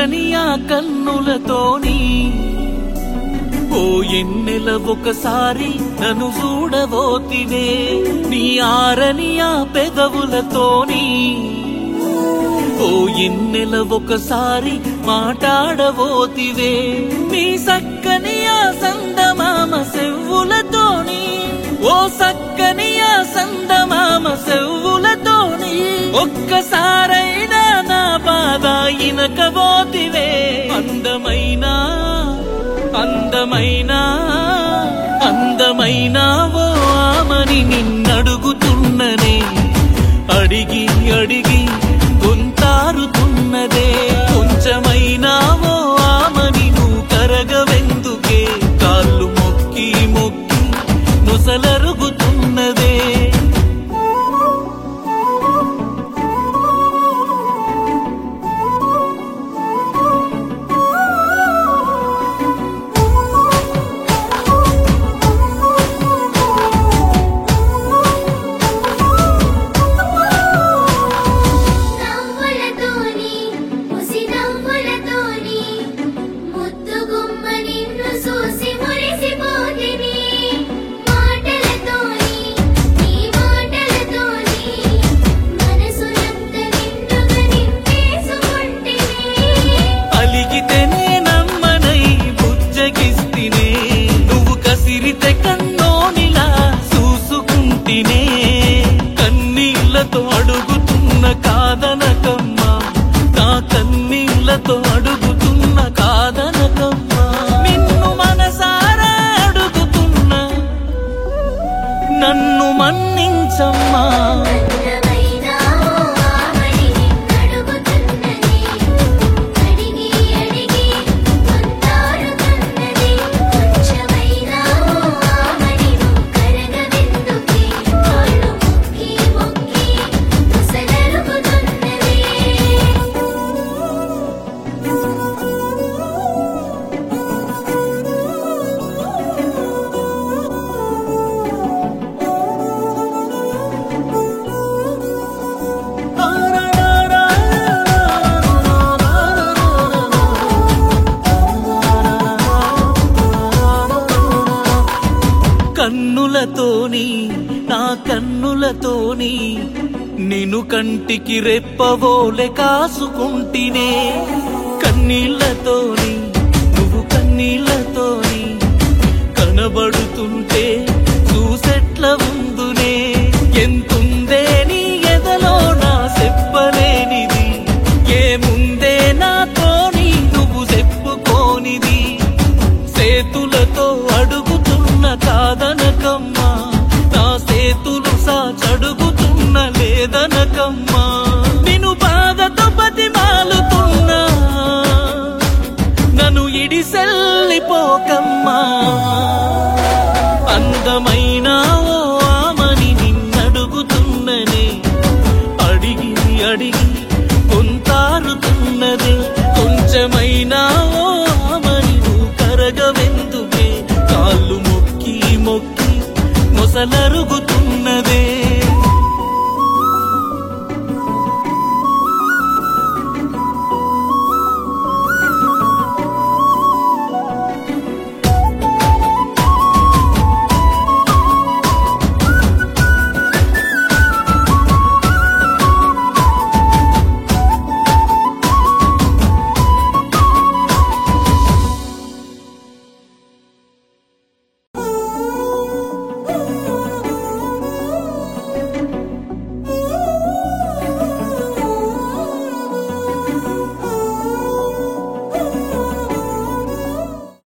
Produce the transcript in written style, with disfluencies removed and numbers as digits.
చల్లని ఆ కన్నులతోని ఓ ఎన్నెల ఒకసారి నన్ను చూడబోతివే నీ ఆరని ఆ పెదవులతోని ఓ ఎన్నెల ఒకసారి మాట్లాడబోతివే నీ సక్కని ఆ సందమామ సెవ్వులతోని ఓ సక్కని ఆ సందమామ సెవ్వులతోని ఒక్కసారైనా నా బాధ ఇనకబోతివే అందమైనా అందమైనా అందమైనా ఓ ఆమని నిన్నడుగుతున్ననే అడిగి అడిగి గొంతారుతున్నదే కొంచెమైనా ఓ ఆమని నువ్వు కరగవెందుకే కాళ్ళు మొక్కి మొక్కి నొసలరుగుతున్నదే కన్నీళ్లతో అడుగుతున్న కాదనకమ్మా నా కన్నీళ్లతో అడుగుతున్న కాదనకమ్మా నిన్ను మనసారా అడుగుతున్నా నన్ను మన్నించమ్మా కన్నులతోని నా కన్నులతోని నిన్ను కంటికి రెప్పవోలే కాసుకుంటినే కన్నీళ్లతోని నువ్వు కన్నీళ్లతోని కనబడుతుంటే చూసెట్ల ఉందునే ఎంతుందే నీ ఎదలో నా చెప్పలేనిది ఏముందే నాతోని నువ్వు చెప్పుకోనిది చేతులతో అడుగుతున్న కాదనకమ్మా నా చేతులు సాచడుగుతున్న లేదనకమ్మా నిన్ను బాధతో బతిమాలుతున్నా నన్ను ఇడిసెల్లిపోకమ్మా అందమైనా